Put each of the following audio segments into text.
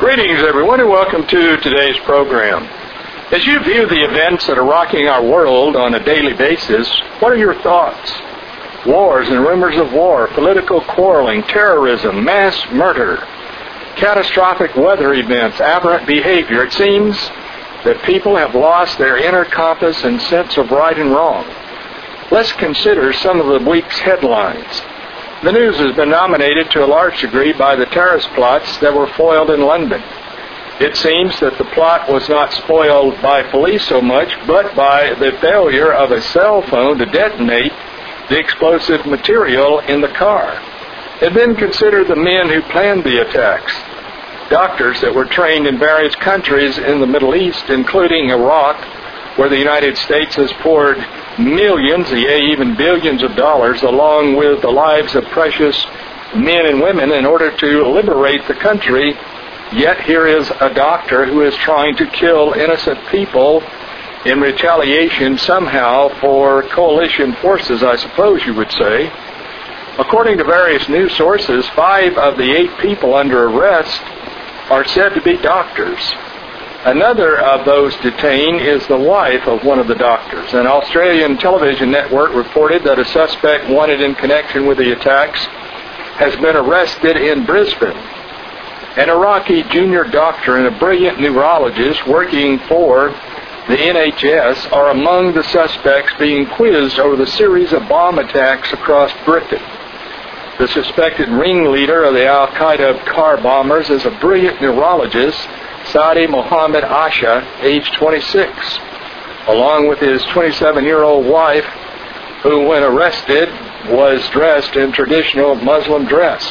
Greetings, everyone, and welcome to today's program. As you view the events that are rocking our world on a daily basis, what are your thoughts? Wars and rumors of war, political quarreling, terrorism, mass murder, catastrophic weather events, aberrant behavior. It seems that people have lost their inner compass and sense of right and wrong. Let's consider some of the week's headlines. The news has been dominated to a large degree by the terrorist plots that were foiled in London. It seems that the plot was not spoiled by police so much, but by the failure of a cell phone to detonate the explosive material in the car. And then consider the men who planned the attacks. Doctors that were trained in various countries in the Middle East, including Iraq, where the United States has poured millions, even billions of dollars, along with the lives of precious men and women in order to liberate the country. Yet here is a doctor who is trying to kill innocent people in retaliation somehow for coalition forces, I suppose you would say. According to various news sources, 5 of the 8 people under arrest are said to be doctors. Another of those detained is the wife of one of the doctors. An Australian television network reported that a suspect wanted in connection with the attacks has been arrested in Brisbane. An Iraqi junior doctor and a brilliant neurologist working for the NHS are among the suspects being quizzed over the series of bomb attacks across Britain. The suspected ringleader of the Al-Qaeda car bombers is a brilliant neurologist, Saudi Mohammed Asha, age 26, along with his 27-year-old wife, who, when arrested, was dressed in traditional Muslim dress.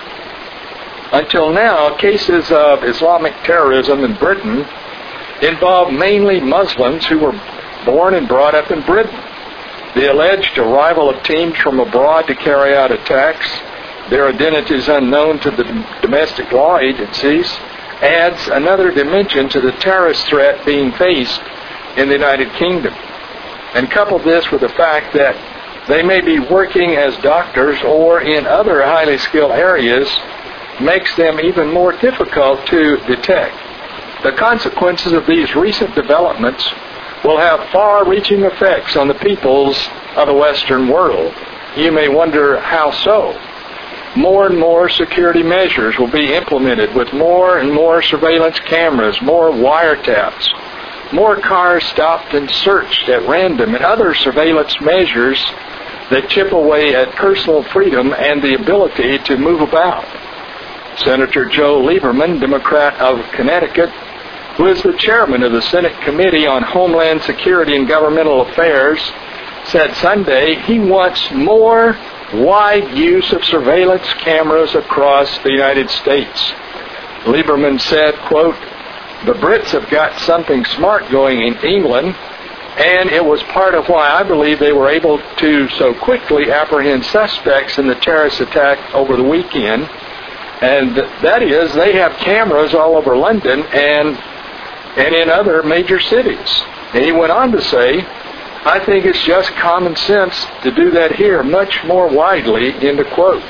Until now, cases of Islamic terrorism in Britain involve mainly Muslims who were born and brought up in Britain. The alleged arrival of teams from abroad to carry out attacks, their identities unknown to the domestic law agencies, adds another dimension to the terrorist threat being faced in the United Kingdom. And couple this with the fact that they may be working as doctors or in other highly skilled areas makes them even more difficult to detect. The consequences of these recent developments will have far-reaching effects on the peoples of the Western world. You may wonder how so. More and more security measures will be implemented with more and more surveillance cameras, more wiretaps, more cars stopped and searched at random, and other surveillance measures that chip away at personal freedom and the ability to move about. Senator Joe Lieberman, Democrat of Connecticut, who is the chairman of the Senate Committee on Homeland Security and Governmental Affairs, said Sunday he wants more wide use of surveillance cameras across the United States. Lieberman said, quote, "The Brits have got something smart going in England, and it was part of why I believe they were able to so quickly apprehend suspects in the terrorist attack over the weekend. And that is, they have cameras all over London and in other major cities." And he went on to say, "I think it's just common sense to do that here much more widely," end of quote.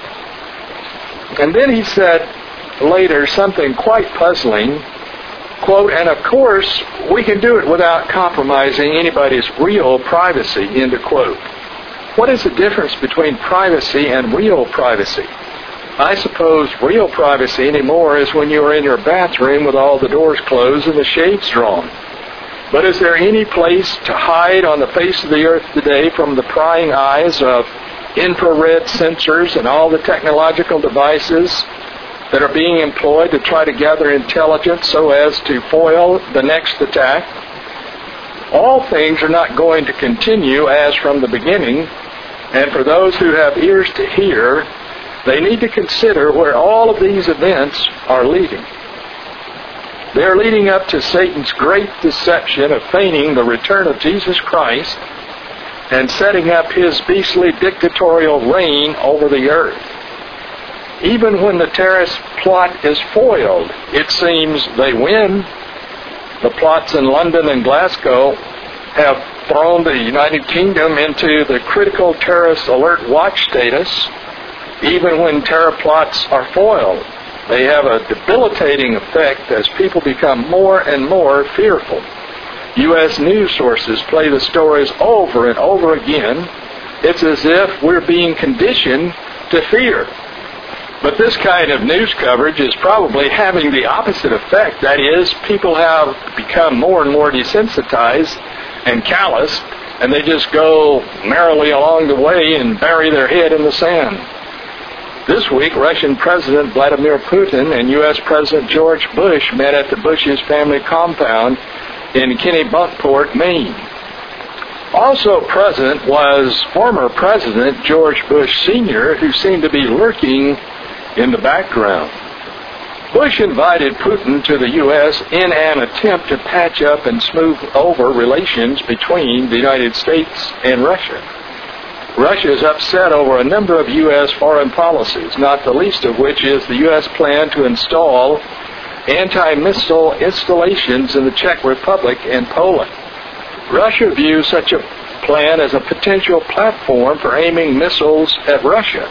And then he said later something quite puzzling, quote, "And of course, we can do it without compromising anybody's real privacy," end of quote. What is the difference between privacy and real privacy? I suppose real privacy anymore is when you are in your bathroom with all the doors closed and the shades drawn. But is there any place to hide on the face of the earth today from the prying eyes of infrared sensors and all the technological devices that are being employed to try to gather intelligence so as to foil the next attack? All things are not going to continue as from the beginning, and for those who have ears to hear, they need to consider where all of these events are leading. They are leading up to Satan's great deception of feigning the return of Jesus Christ and setting up his beastly dictatorial reign over the earth. Even when the terrorist plot is foiled, it seems they win. The plots in London and Glasgow have thrown the United Kingdom into the critical terrorist alert watch status. Even when terror plots are foiled, They have a debilitating effect as people become more and more fearful. U.S. news sources play the stories over and over again. It's as if we're being conditioned to fear. But this kind of news coverage is probably having the opposite effect. That is, people have become more and more desensitized and calloused, and they just go merrily along the way and bury their head in the sand. This week, Russian President Vladimir Putin and U.S. President George Bush met at the Bush's family compound in Kennebunkport, Maine. Also present was former President George Bush Sr., who seemed to be lurking in the background. Bush invited Putin to the U.S. in an attempt to patch up and smooth over relations between the United States and Russia. Russia is upset over a number of U.S. foreign policies, not the least of which is the U.S. plan to install anti-missile installations in the Czech Republic and Poland. Russia views such a plan as a potential platform for aiming missiles at Russia.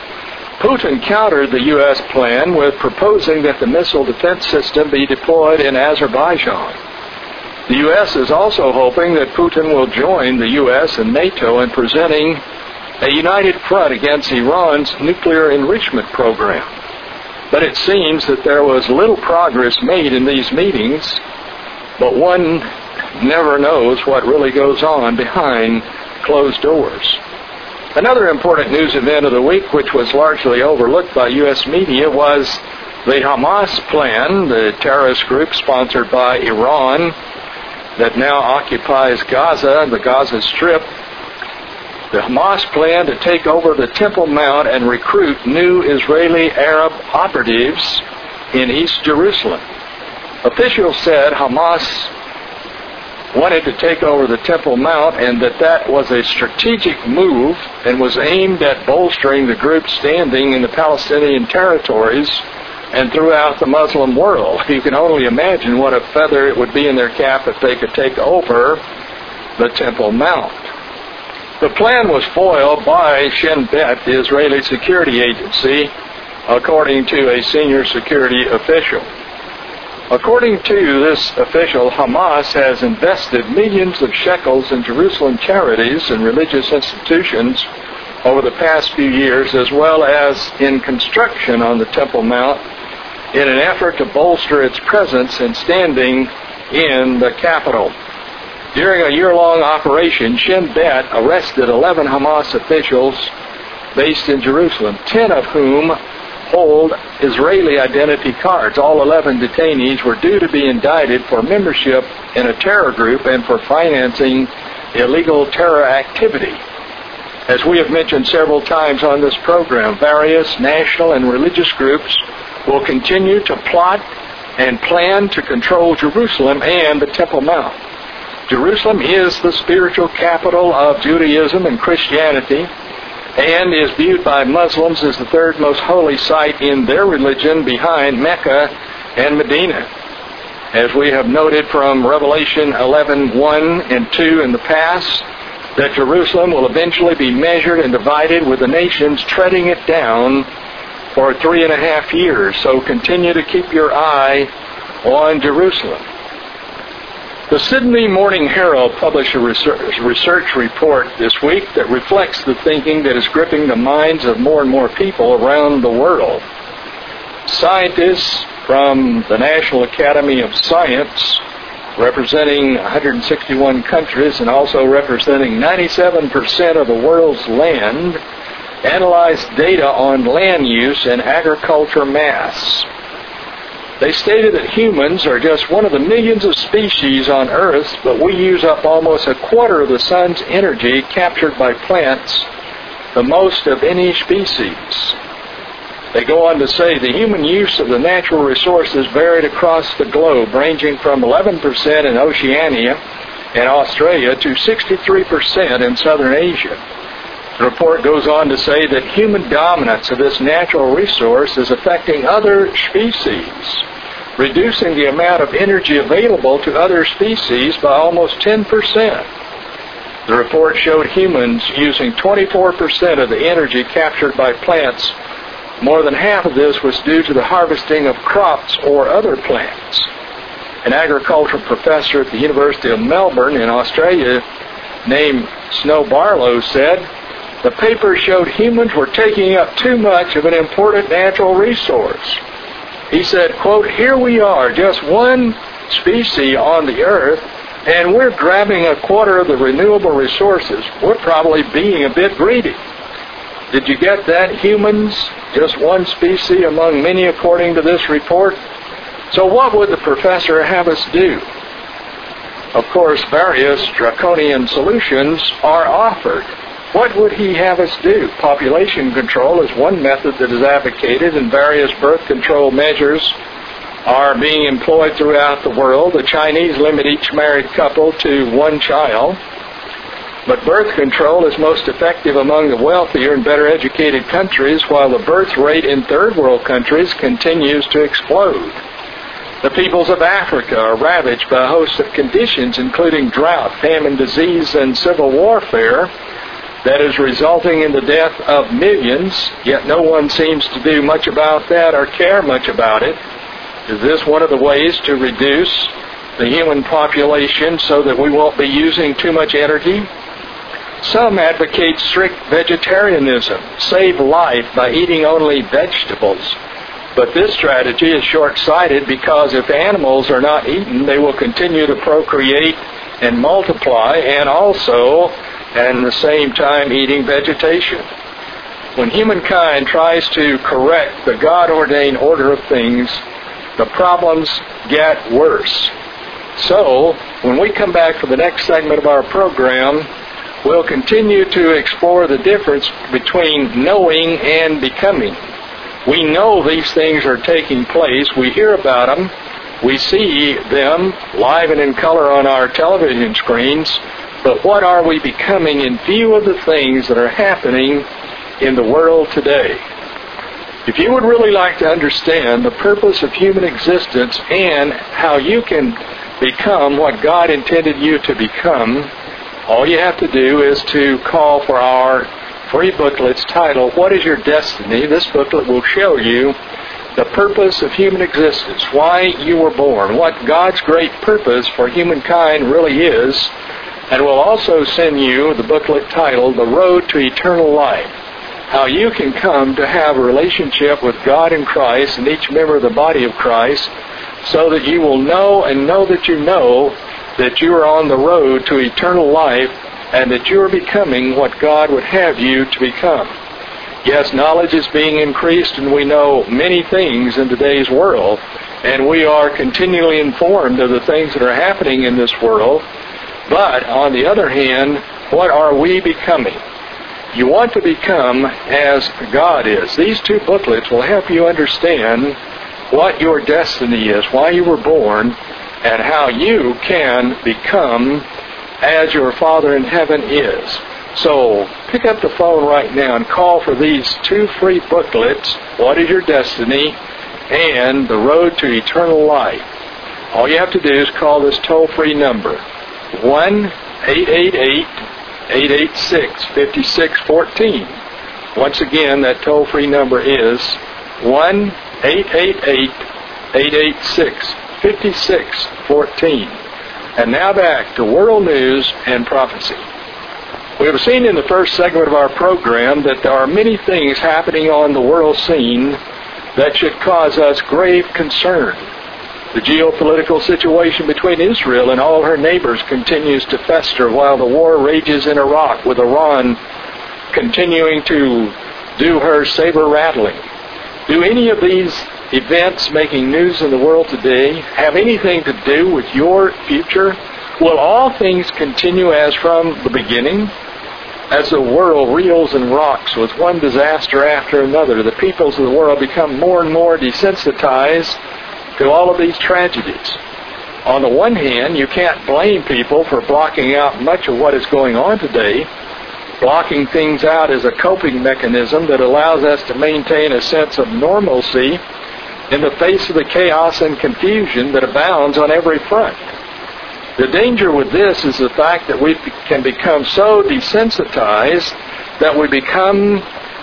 Putin countered the U.S. plan with proposing that the missile defense system be deployed in Azerbaijan. The U.S. is also hoping that Putin will join the U.S. and NATO in presenting a united front against Iran's nuclear enrichment program. But it seems that there was little progress made in these meetings, but one never knows what really goes on behind closed doors. Another important news event of the week, which was largely overlooked by U.S. media, was the Hamas plan, the terrorist group sponsored by Iran that now occupies Gaza, the Gaza Strip. The Hamas plan to take over the Temple Mount and recruit new Israeli Arab operatives in East Jerusalem. Officials said Hamas wanted to take over the Temple Mount and that was a strategic move and was aimed at bolstering the group's standing in the Palestinian territories and throughout the Muslim world. You can only imagine what a feather it would be in their cap if they could take over the Temple Mount. The plan was foiled by Shin Bet, the Israeli security agency, according to a senior security official. According to this official, Hamas has invested millions of shekels in Jerusalem charities and religious institutions over the past few years, as well as in construction on the Temple Mount, in an effort to bolster its presence and standing in the capital. During a year-long operation, Shin Bet arrested 11 Hamas officials based in Jerusalem, 10 of whom hold Israeli identity cards. All 11 detainees were due to be indicted for membership in a terror group and for financing illegal terror activity. As we have mentioned several times on this program, various national and religious groups will continue to plot and plan to control Jerusalem and the Temple Mount. Jerusalem is the spiritual capital of Judaism and Christianity and is viewed by Muslims as the third most holy site in their religion behind Mecca and Medina. As we have noted from Revelation 11:1 and 2 in the past, that Jerusalem will eventually be measured and divided with the nations treading it down for 3.5 years. So continue to keep your eye on Jerusalem. The Sydney Morning Herald published a research report this week that reflects the thinking that is gripping the minds of more and more people around the world. Scientists from the National Academy of Science, representing 161 countries and also representing 97% of the world's land, analyzed data on land use and agriculture mass. They stated that humans are just one of the millions of species on Earth, but we use up almost a quarter of the sun's energy captured by plants, the most of any species. They go on to say the human use of the natural resources varied across the globe, ranging from 11% in Oceania and Australia to 63% in Southern Asia. The report goes on to say that human dominance of this natural resource is affecting other species, reducing the amount of energy available to other species by almost 10%. The report showed humans using 24% of the energy captured by plants More than half of this was due to the harvesting of crops or other plants. An agricultural professor at the University of Melbourne in Australia named Snow Barlow said, "The paper showed humans were taking up too much of an important natural resource." He said, quote, "Here we are, just one species on the earth, and we're grabbing a quarter of the renewable resources. We're probably being a bit greedy." Did you get that? Humans, just one species among many according to this report. So what would the professor have us do? Of course, various draconian solutions are offered. What would he have us do? Population control is one method that is advocated, and various birth control measures are being employed throughout the world. The Chinese limit each married couple to one child. But birth control is most effective among the wealthier and better educated countries, while the birth rate in third world countries continues to explode. The peoples of Africa are ravaged by a host of conditions, including drought, famine, disease, and civil warfare that is resulting in the death of millions, yet no one seems to do much about that or care much about it. Is this one of the ways to reduce the human population so that we won't be using too much energy? Some advocate strict vegetarianism, save life by eating only vegetables. But this strategy is short-sighted because if animals are not eaten, they will continue to procreate and multiply, and also, at the same time, eating vegetation. When humankind tries to correct the God-ordained order of things, the problems get worse. So, when we come back for the next segment of our program, we'll continue to explore the difference between knowing and becoming. We know these things are taking place. We hear about them. We see them live and in color on our television screens. But what are we becoming in view of the things that are happening in the world today? If you would really like to understand the purpose of human existence and how you can become what God intended you to become, all you have to do is to call for our free booklets titled, "What is Your Destiny?" This booklet will show you the purpose of human existence, why you were born, what God's great purpose for humankind really is, and will also send you the booklet titled, "The Road to Eternal Life," how you can come to have a relationship with God in Christ and each member of the body of Christ, so that you will know and know that you are on the road to eternal life, and that you are becoming what God would have you to become. Yes, knowledge is being increased, and we know many things in today's world, and we are continually informed of the things that are happening in this world. But, on the other hand, what are we becoming? You want to become as God is. These two booklets will help you understand what your destiny is, why you were born, and how you can become as your Father in heaven is. So, pick up the phone right now and call for these two free booklets, What is Your Destiny? And The Road to Eternal Life. All you have to do is call this toll-free number, 1-888-886-5614. Once again, that toll-free number is 1-888-886-5614. And now back to World News and Prophecy. We have seen in the first segment of our program that there are many things happening on the world scene that should cause us grave concern. The geopolitical situation between Israel and all her neighbors continues to fester while the war rages in Iraq, with Iran continuing to do her saber-rattling. Do any of these events making news in the world today have anything to do with your future? Will all things continue as from the beginning? As the world reels and rocks with one disaster after another, the peoples of the world become more and more desensitized to all of these tragedies. On the one hand, you can't blame people for blocking out much of what is going on today. Blocking things out is a coping mechanism that allows us to maintain a sense of normalcy in the face of the chaos and confusion that abounds on every front. The danger with this is the fact that we can become so desensitized that we become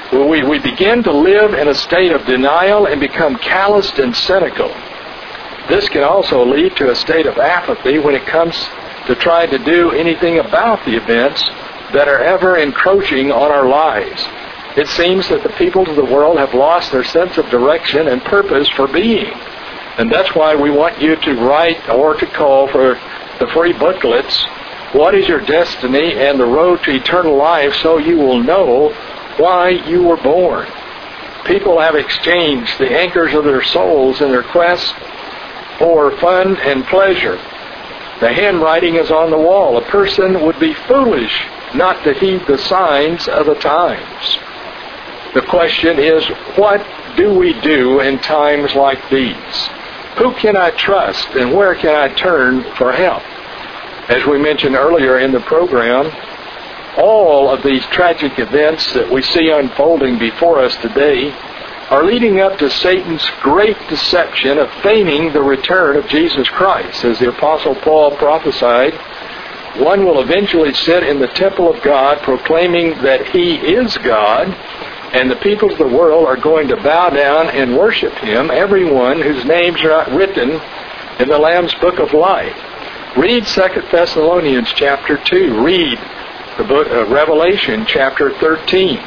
We begin to live in a state of denial and become calloused and cynical. This can also lead to a state of apathy when it comes to trying to do anything about the events that are ever encroaching on our lives. It seems that the people of the world have lost their sense of direction and purpose for being. And that's why we want you to write or to call for the free booklets, What is Your Destiny and the Road to Eternal Life, so you will know why you were born. People have exchanged the anchors of their souls in their quest for fun and pleasure. The handwriting is on the wall. A person would be foolish not to heed the signs of the times. The question is, what do we do in times like these? Who can I trust and where can I turn for help? As we mentioned earlier in the program, all of these tragic events that we see unfolding before us today are leading up to Satan's great deception of feigning the return of Jesus Christ. As the Apostle Paul prophesied, one will eventually sit in the temple of God proclaiming that he is God, and the people of the world are going to bow down and worship him, everyone whose names are not written in the Lamb's Book of Life. Read 2 Thessalonians chapter 2. Read the book of Revelation chapter 13.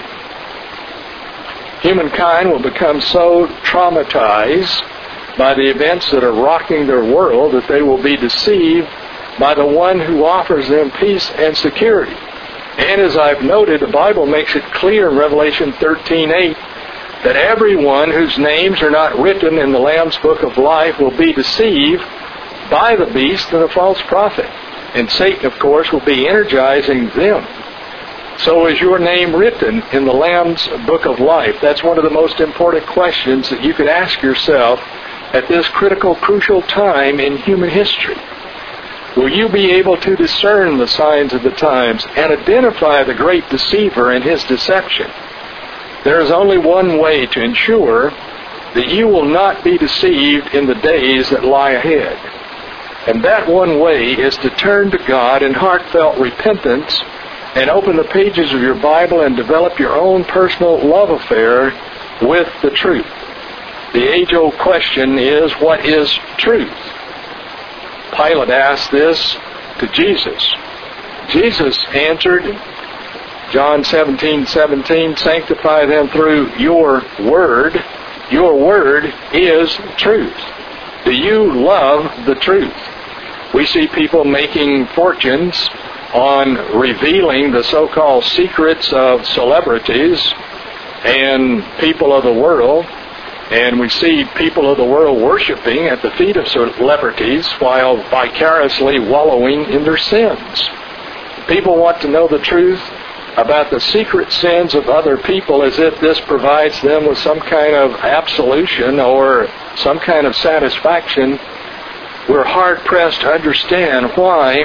Humankind will become so traumatized by the events that are rocking their world that they will be deceived by the one who offers them peace and security. And as I've noted, the Bible makes it clear in Revelation 13:8 that everyone whose names are not written in the Lamb's Book of Life will be deceived by the beast and the false prophet. And Satan, of course, will be energizing them. So is your name written in the Lamb's Book of Life? That's one of the most important questions that you could ask yourself at this critical, crucial time in human history. Will you be able to discern the signs of the times and identify the great deceiver and his deception? There is only one way to ensure that you will not be deceived in the days that lie ahead. And that one way is to turn to God in heartfelt repentance and open the pages of your Bible and develop your own personal love affair with the truth. The age-old question is, what is truth? Pilate asked this to Jesus. Jesus answered, John 17:17, sanctify them through your word. Your word is truth. Do you love the truth? We see people making fortunes on revealing the so-called secrets of celebrities and people of the world. And we see people of the world worshiping at the feet of celebrities while vicariously wallowing in their sins. People want to know the truth about the secret sins of other people as if this provides them with some kind of absolution or some kind of satisfaction. We're hard-pressed to understand why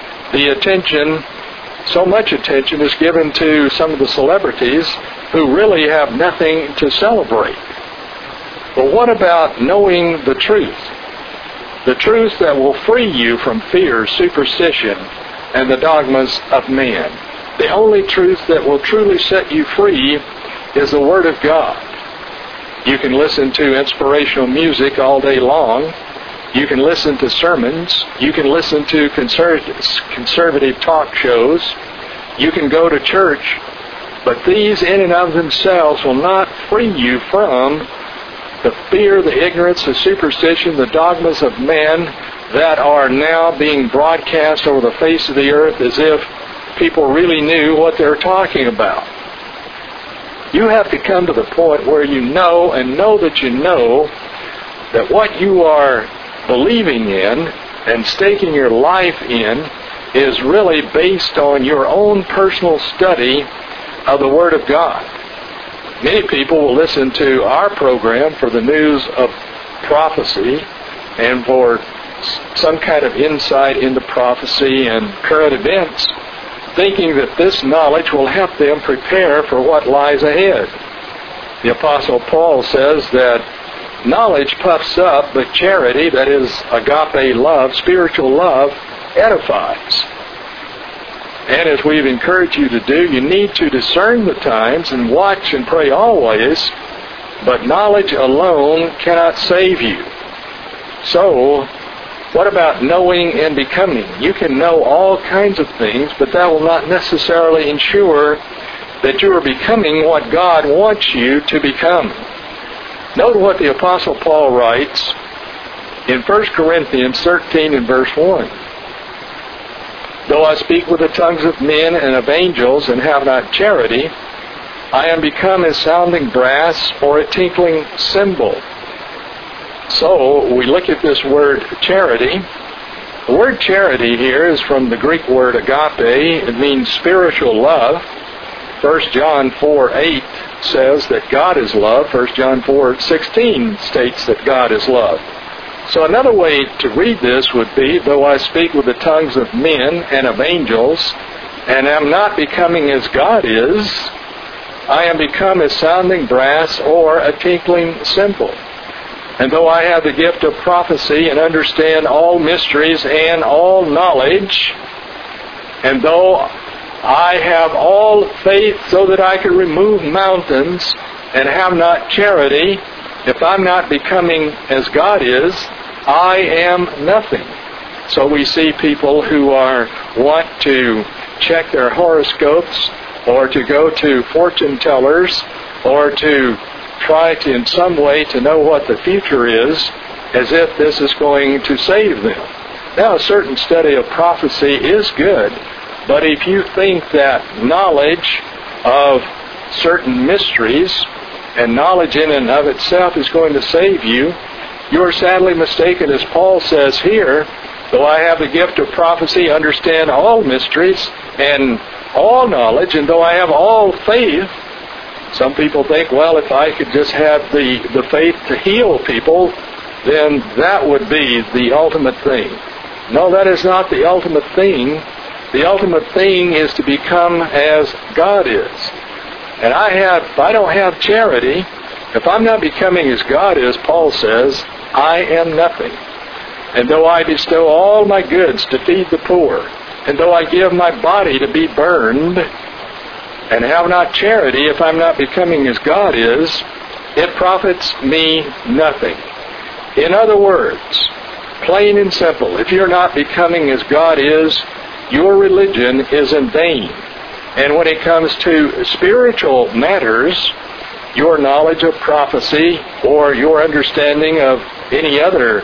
so much attention is given to some of the celebrities who really have nothing to celebrate. But what about knowing the truth? The truth that will free you from fear, superstition, and the dogmas of man. The only truth that will truly set you free is the Word of God. You can listen to inspirational music all day long. You can listen to sermons. You can listen to conservative talk shows. You can go to church. But these in and of themselves will not free you from the fear, the ignorance, the superstition, the dogmas of men that are now being broadcast over the face of the earth as if people really knew what they're talking about. You have to come to the point where you know and know that you know that what you are believing in and staking your life in is really based on your own personal study of the Word of God. Many people will listen to our program for the news of prophecy and for some kind of insight into prophecy and current events, thinking that this knowledge will help them prepare for what lies ahead. The Apostle Paul says that knowledge puffs up, but charity, that is agape love, spiritual love, edifies. And as we've encouraged you to do, you need to discern the times and watch and pray always, but knowledge alone cannot save you. So, what about knowing and becoming? You can know all kinds of things, but that will not necessarily ensure that you are becoming what God wants you to become. Note what the Apostle Paul writes in 1 Corinthians 13 and verse 1. Though I speak with the tongues of men and of angels and have not charity, I am become as sounding brass or a tinkling cymbal. So, we look at this word charity. The word charity here is from the Greek word agape. It means spiritual love. 1 John 4:8 says that God is love. 1 John 4:16 states that God is love. So another way to read this would be, though I speak with the tongues of men and of angels, and am not becoming as God is, I am become as sounding brass or a tinkling cymbal. And though I have the gift of prophecy and understand all mysteries and all knowledge, and though I have all faith so that I can remove mountains and have not charity, if I'm not becoming as God is, I am nothing. So we see people who want to check their horoscopes, or to go to fortune tellers, or to try to in some way to know what the future is, as if this is going to save them. Now, a certain study of prophecy is good, but if you think that knowledge of certain mysteries and knowledge in and of itself is going to save you, you are sadly mistaken. As Paul says here, though I have the gift of prophecy, understand all mysteries and all knowledge, and though I have all faith, some people think, well, if I could just have the faith to heal people, then that would be the ultimate thing. No, that is not the ultimate thing. The ultimate thing is to become as God is. And if I don't have charity, if I'm not becoming as God is, Paul says, I am nothing. And though I bestow all my goods to feed the poor, and though I give my body to be burned, and have not charity, if I'm not becoming as God is, it profits me nothing. In other words, plain and simple, if you're not becoming as God is, your religion is in vain. And when it comes to spiritual matters, your knowledge of prophecy or your understanding of any other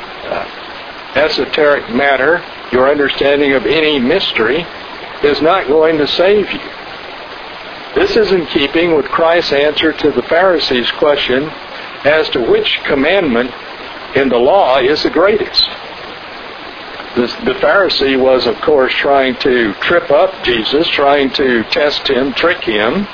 esoteric matter, your understanding of any mystery, is not going to save you. This is in keeping with Christ's answer to the Pharisees' question as to which commandment in the law is the greatest. The Pharisee was, of course, trying to trip up Jesus, trying to test him, trick him.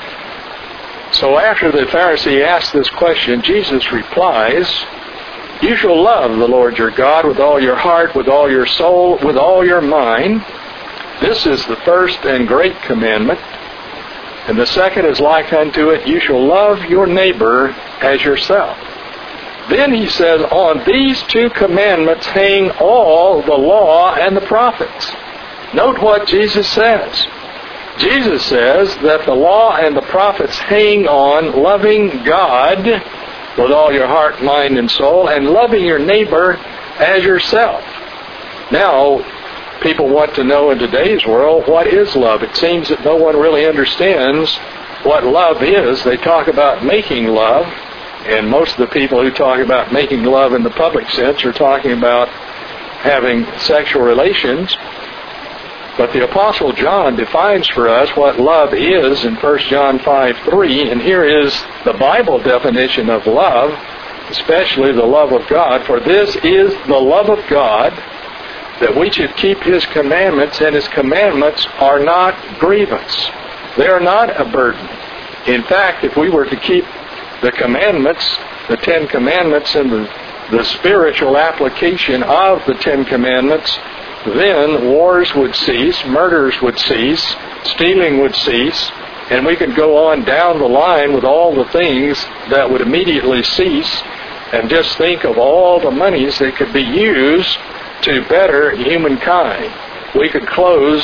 So after the Pharisee asked this question, Jesus replies, you shall love the Lord your God with all your heart, with all your soul, with all your mind. This is the first and great commandment. And the second is like unto it, you shall love your neighbor as yourself. Then he says, on these two commandments hang all the law and the prophets. Note what Jesus says. Jesus says that the law and the prophets hang on loving God with all your heart, mind, and soul, and loving your neighbor as yourself. Now, people want to know in today's world, what is love? It seems that no one really understands what love is. They talk about making love, and most of the people who talk about making love in the public sense are talking about having sexual relations. But the Apostle John defines for us what love is in 1 John 5:3, and here is the Bible definition of love, especially the love of God. For this is the love of God, that we should keep His commandments, and His commandments are not grievous. They are not a burden. In fact, if we were to keep the commandments, the 10 Commandments, and the spiritual application of the 10 Commandments, then wars would cease, murders would cease, stealing would cease, and we could go on down the line with all the things that would immediately cease, and just think of all the monies that could be used to better humankind. We could close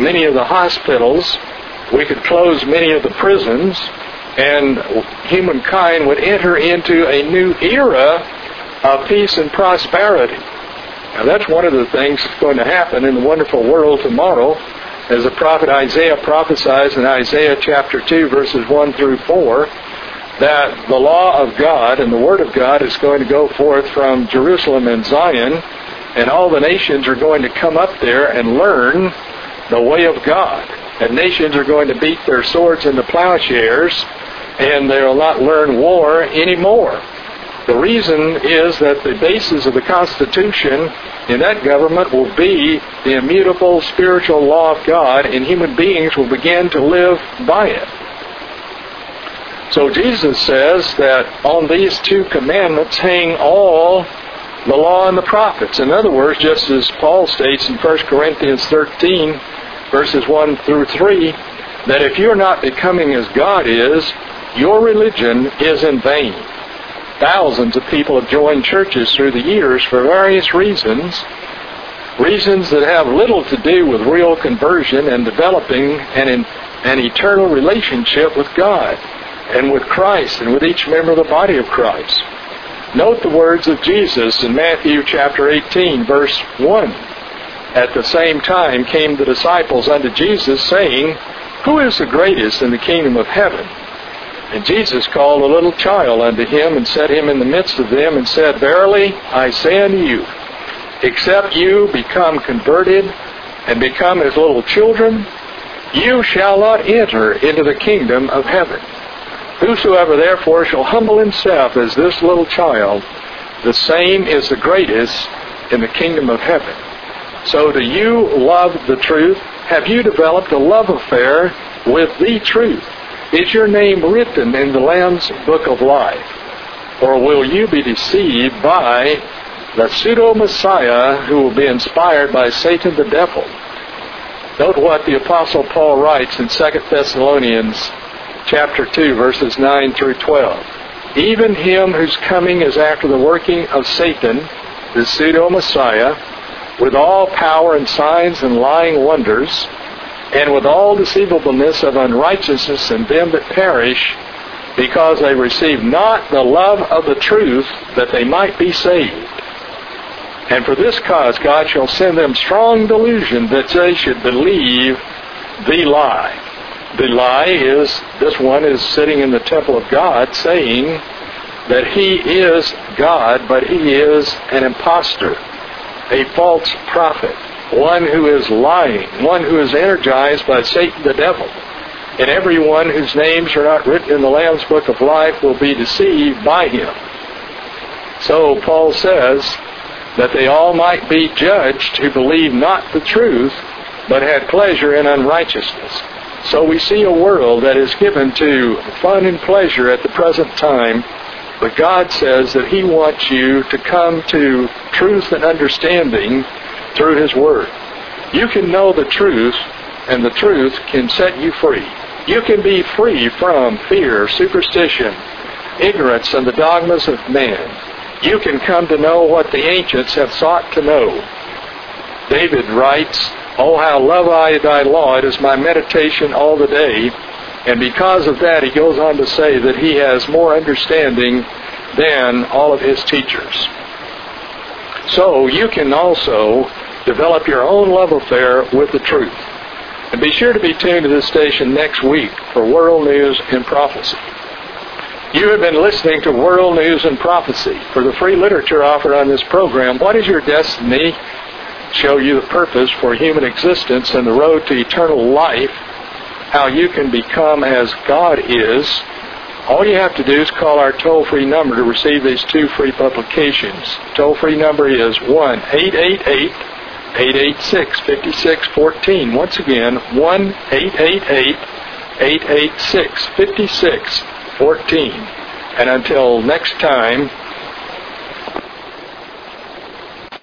many of the hospitals. We could close many of the prisons, and humankind would enter into a new era of peace and prosperity. Now that's one of the things that's going to happen in the wonderful world tomorrow, as the prophet Isaiah prophesies in Isaiah chapter 2, verses 1 through 4, that the law of God and the Word of God is going to go forth from Jerusalem and Zion, and all the nations are going to come up there and learn the way of God. And nations are going to beat their swords into plowshares, and they will not learn war anymore. The reason is that the basis of the Constitution in that government will be the immutable spiritual law of God, and human beings will begin to live by it. So Jesus says that on these two commandments hang all the law and the prophets. In other words, just as Paul states in 1 Corinthians 13, verses 1 through 3, that if you're not becoming as God is, your religion is in vain. Thousands of people have joined churches through the years for various reasons that have little to do with real conversion and developing an eternal relationship with God and with Christ and with each member of the body of Christ. Note the words of Jesus in Matthew chapter 18, verse 1. At the same time came the disciples unto Jesus, saying, Who is the greatest in the kingdom of heaven? And Jesus called a little child unto him, and set him in the midst of them, and said, Verily I say unto you, except you become converted and become as little children, you shall not enter into the kingdom of heaven. Whosoever therefore shall humble himself as this little child, the same is the greatest in the kingdom of heaven. So do you love the truth? Have you developed a love affair with the truth? Is your name written in the Lamb's Book of Life? Or will you be deceived by the pseudo-Messiah who will be inspired by Satan the devil? Note what the Apostle Paul writes in 2 Thessalonians chapter 2, verses 9 through 12. Even him whose coming is after the working of Satan, the pseudo-Messiah, with all power and signs and lying wonders, and with all deceivableness of unrighteousness in them that perish, because they receive not the love of the truth, that they might be saved. And for this cause God shall send them strong delusion, that they should believe the lie. The lie is, this one is sitting in the temple of God saying that he is God, but he is an impostor, a false prophet, one who is lying, one who is energized by Satan the devil. And everyone whose names are not written in the Lamb's Book of Life will be deceived by him. So Paul says that they all might be judged who believe not the truth, but had pleasure in unrighteousness. So we see a world that is given to fun and pleasure at the present time, but God says that He wants you to come to truth and understanding through His Word. You can know the truth, and the truth can set you free. You can be free from fear, superstition, ignorance, and the dogmas of man. You can come to know what the ancients have sought to know. David writes, "Oh, how love I thy law, it is my meditation all the day." And because of that, he goes on to say that he has more understanding than all of his teachers. So you can also develop your own love affair with the truth. And be sure to be tuned to this station next week for World News and Prophecy. You have been listening to World News and Prophecy. For the free literature offered on this program, What is Your Destiny? Show you the purpose for human existence and the road to eternal life, how you can become as God is. All you have to do is call our toll-free number to receive these two free publications. Toll-free number is 1-888-886-5614. Once again, 1-888-886-5614. And until next time,